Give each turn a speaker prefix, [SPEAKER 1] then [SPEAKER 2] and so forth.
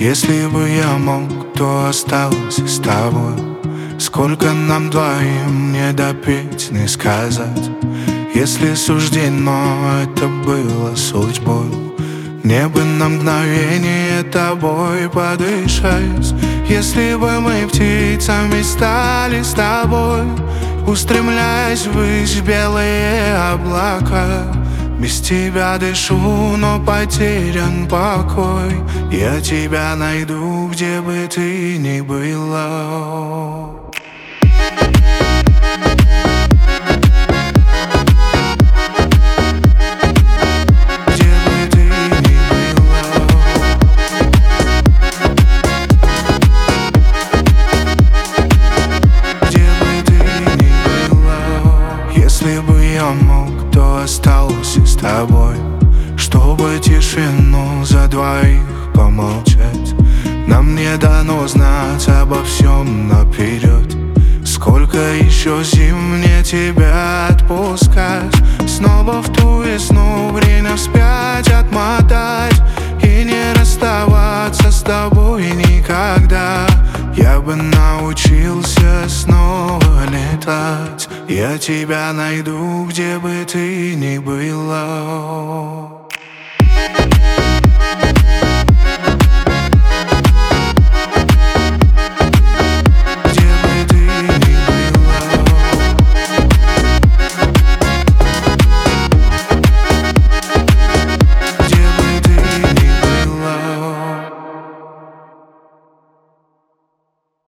[SPEAKER 1] Если бы я мог, то остался с тобой. Сколько нам двоим не допеть, не сказать. Если суждено это было судьбой, мне бы на мгновение тобой подышать. Если бы мы птицами стали с тобой, устремляясь ввысь в белые облака. Без тебя дышу, но потерян покой. Я тебя найду, где бы ты ни была. Если бы я мог, то остался с тобой, чтобы тишину за двоих помолчать. Нам не дано знать обо всем наперед. Сколько еще зим мне тебя отпускать? Снова в ту весну время вспять отмотать и не расставаться с тобой никогда. Я бы научился снова летать. Я тебя найду, где бы ты ни была.